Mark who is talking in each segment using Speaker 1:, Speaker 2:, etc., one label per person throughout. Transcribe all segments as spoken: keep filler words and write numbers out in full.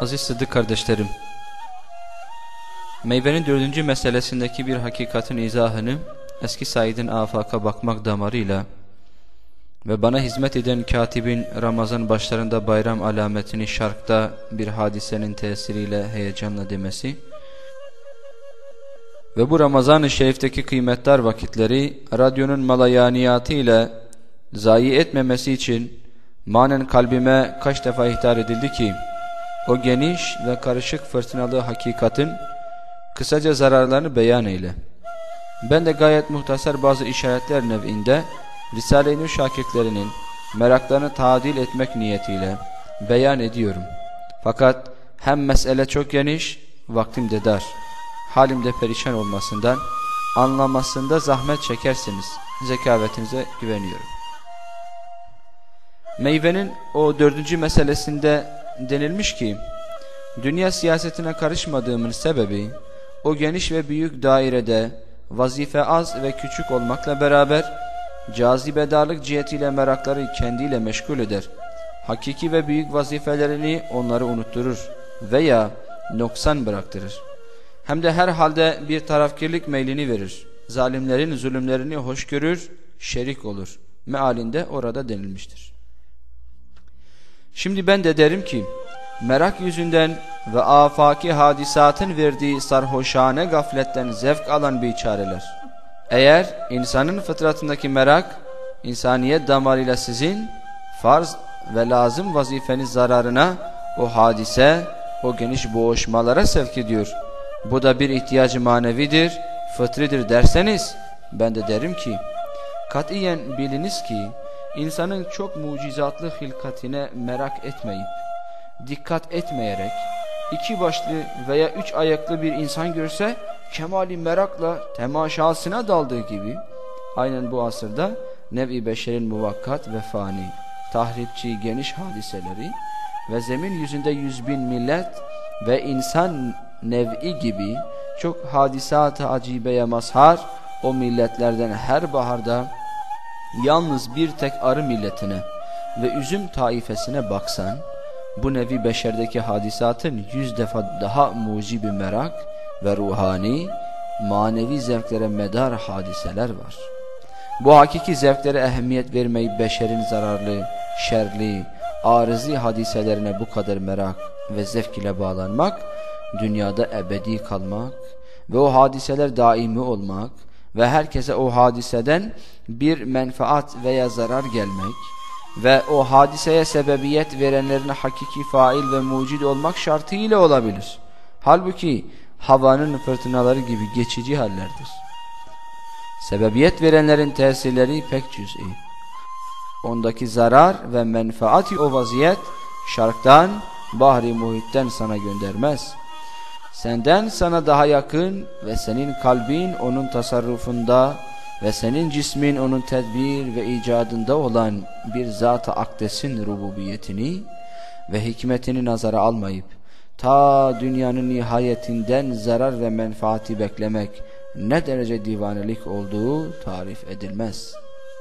Speaker 1: Aziz Sıddık kardeşlerim, meyvenin dördüncü meselesindeki bir hakikatin izahını eski Said'in afaka bakmak damarıyla ve bana hizmet eden katibin Ramazan başlarında bayram alametini şarkta bir hadisenin tesiriyle heyecanla demesi ve bu Ramazan-ı Şerif'teki kıymetdar vakitleri radyonun malayaniyatı ile zayi etmemesi için manen kalbime kaç defa ihtar edildi ki o geniş ve karışık fırtınalı hakikatin kısaca zararlarını beyan eyle. Ben de gayet muhtasar bazı işaretler nev'inde Risale-i Nur şakirtlerinin meraklarını tadil etmek niyetiyle beyan ediyorum. Fakat hem mesele çok geniş, vaktim de dar. Halimde perişan olmasından, anlamasında zahmet çekersiniz. Zekavetinize güveniyorum. Meyvenin o dördüncü meselesinde denilmiş ki, dünya siyasetine karışmadığımın sebebi, o geniş ve büyük dairede vazife az ve küçük olmakla beraber, cazibedarlık cihetiyle merakları kendiyle meşgul eder. Hakiki ve büyük vazifelerini onları unutturur veya noksan bıraktırır. Hem de her halde bir tarafkirlik meylini verir. Zalimlerin zulümlerini hoş görür, şerik olur. Mealinde orada denilmiştir. Şimdi ben de derim ki, merak yüzünden ve afaki hadisatın verdiği sarhoşane gafletten zevk alan biçareler, eğer insanın fıtratındaki merak, insaniyet damarıyla sizin farz ve lazım vazifeniz zararına o hadise, o geniş boğuşmalara sevk ediyor, bu da bir ihtiyacı manevidir, fıtridir derseniz, ben de derim ki, katiyen biliniz ki, insanın çok mucizatlı hilkatine merak etmeyip, dikkat etmeyerek, iki başlı veya üç ayaklı bir insan görse, kemali merakla temaşasına daldığı gibi, aynen bu asırda nev-i beşerin muvakkat ve fani, tahripçi geniş hadiseleri ve zemin yüzünde yüz bin millet ve insan nev'i gibi çok hadisat-ı acibeye mazhar o milletlerden her baharda yalnız bir tek arı milletine ve üzüm taifesine baksan, bu nevi beşerdeki hadisatın yüz defa daha mucibi merak ve ruhani, manevi zevklere medar hadiseler var. Bu hakiki zevklere ehemmiyet vermeyip beşerin zararlı, şerli, arızi hadiselerine bu kadar merak ve zevk ile bağlanmak, dünyada ebedi kalmak ve o hadiseler daimi olmak ve herkese o hadiseden bir menfaat veya zarar gelmek ve o hadiseye sebebiyet verenlerin hakiki fail ve mucid olmak şartıyla olabilir. Halbuki havanın fırtınaları gibi geçici hallerdir. Sebebiyet verenlerin tesirleri pek cüz'i. Ondaki zarar ve menfaati o vaziyet şarktan, bahri muhitten sana göndermez. Senden sana daha yakın ve senin kalbin onun tasarrufunda ve senin cismin onun tedbir ve icadında olan bir zat-ı akdesin rububiyetini ve hikmetini nazara almayıp ta dünyanın nihayetinden zarar ve menfaati beklemek ne derece divanelik olduğu tarif edilmez.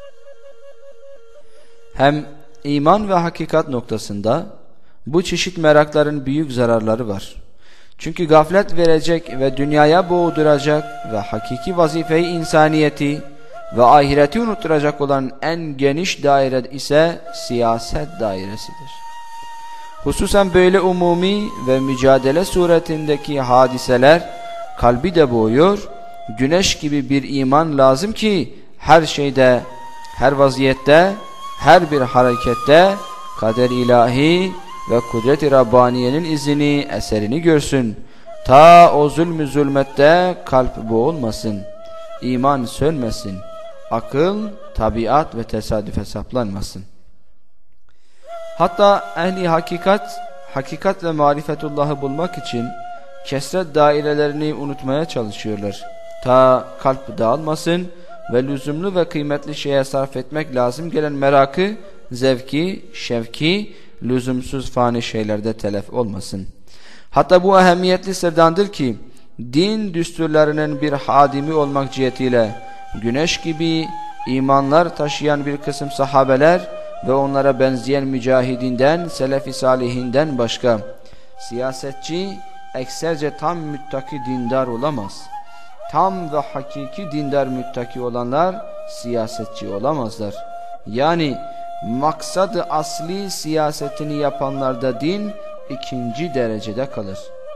Speaker 1: Hem iman ve hakikat noktasında bu çeşit merakların büyük zararları var. Çünkü gaflet verecek ve dünyaya boğduracak ve hakiki vazifeyi insaniyeti ve ahireti unutturacak olan en geniş daire ise siyaset dairesidir. Hususen böyle umumi ve mücadele suretindeki hadiseler kalbi de boğuyor, güneş gibi bir iman lazım ki her şeyde, her vaziyette, her bir harekette kader ilahi ve kudret-i Rabbaniye'nin izini, eserini görsün. Ta o zulmü zulmette kalp boğulmasın, iman sönmesin, akıl, tabiat ve tesadüfe saplanmasın. Hatta ehli hakikat, hakikat ve marifetullah'ı bulmak için kesret dairelerini unutmaya çalışıyorlar. Ta kalp dağılmasın ve lüzumlu ve kıymetli şeye sarf etmek lazım gelen merakı, zevki, şevki, lüzumsuz fani şeylerde telef olmasın. Hatta bu ehemmiyetli sırdandır ki, din düsturlarının bir hadimi olmak cihetiyle, güneş gibi imanlar taşıyan bir kısım sahabeler ve onlara benzeyen mücahidinden, selef-i salihinden başka, Siyasetçi ekserce tam müttaki dindar olamaz. Tam ve hakiki dindar müttaki olanlar siyasetçi olamazlar. Yani maksadı asli siyasetini yapanlarda din ikinci derecede kalır.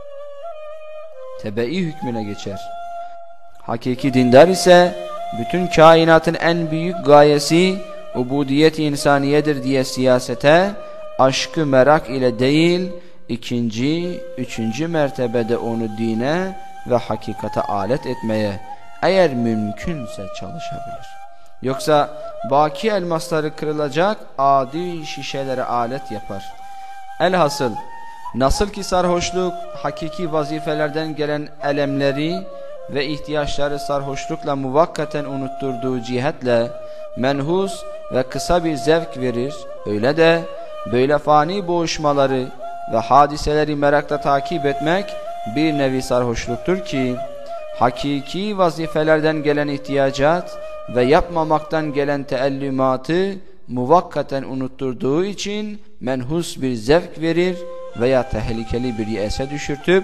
Speaker 1: Tebei hükmüne geçer. Hakiki dindar ise bütün kainatın en büyük gayesi ubudiyet-i insaniyedir diye siyasete aşkı merak ile değil, ikinci, üçüncü mertebede onu dine ve hakikate alet etmeye eğer mümkünse çalışabilir. Yoksa baki elmasları kırılacak adi şişelere alet yapar. Elhasıl nasıl ki sarhoşluk hakiki vazifelerden gelen elemleri ve ihtiyaçları sarhoşlukla muvakkaten unutturduğu cihetle menhus ve kısa bir zevk verir, öyle de böyle fani boğuşmaları ve hadiseleri merakla takip etmek bir nevi sarhoşluktur ki hakiki vazifelerden gelen ihtiyacat ve yapmamaktan gelen teellümatı muvakkaten unutturduğu için menhus bir zevk verir veya tehlikeli bir yese düşürtüp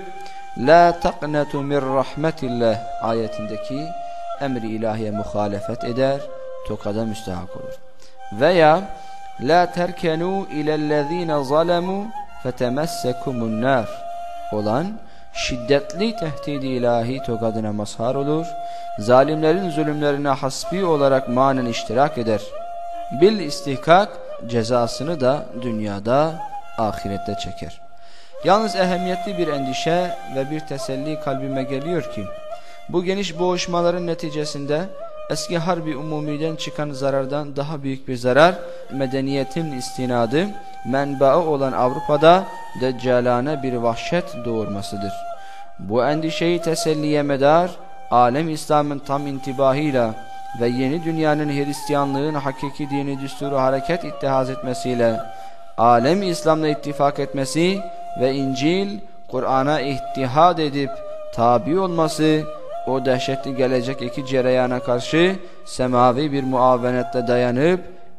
Speaker 1: la taqnatu min rahmetillah ayetindeki emri ilahiye muhalefet eder, tokada müstahak olur. Veya la terkenu ilellezine zalemu fetemessekumun nar olan şiddetli tehdid-i ilahi tokadına mazhar olur, zalimlerin zulümlerine hasbi olarak manen iştirak eder. Bil istihkak cezasını da dünyada ahirette çeker. Yalnız ehemmiyetli bir endişe ve bir teselli kalbime geliyor ki bu geniş boğuşmaların neticesinde eski harbi umumiden çıkan zarardan daha büyük bir zarar medeniyetin istinadı menbaı olan Avrupa'da deccalane bir vahşet doğurmasıdır. Bu endişeyi teselliye medar alem İslam'ın tam intibahıyla ve yeni dünyanın Hristiyanlığın hakiki dini düsturu hareket ittihaz etmesiyle alem İslam'la ittifak etmesi ve İncil Kur'an'a ihtihad edip tabi olması o dehşetli gelecek iki cereyana karşı semavi bir muavenetle dayanıp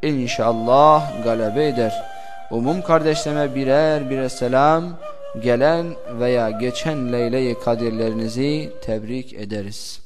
Speaker 1: inşallah galebe eder. Umum kardeşlerime birer birer selam, gelen veya geçen Leyle-i Kadirlerinizi tebrik ederiz.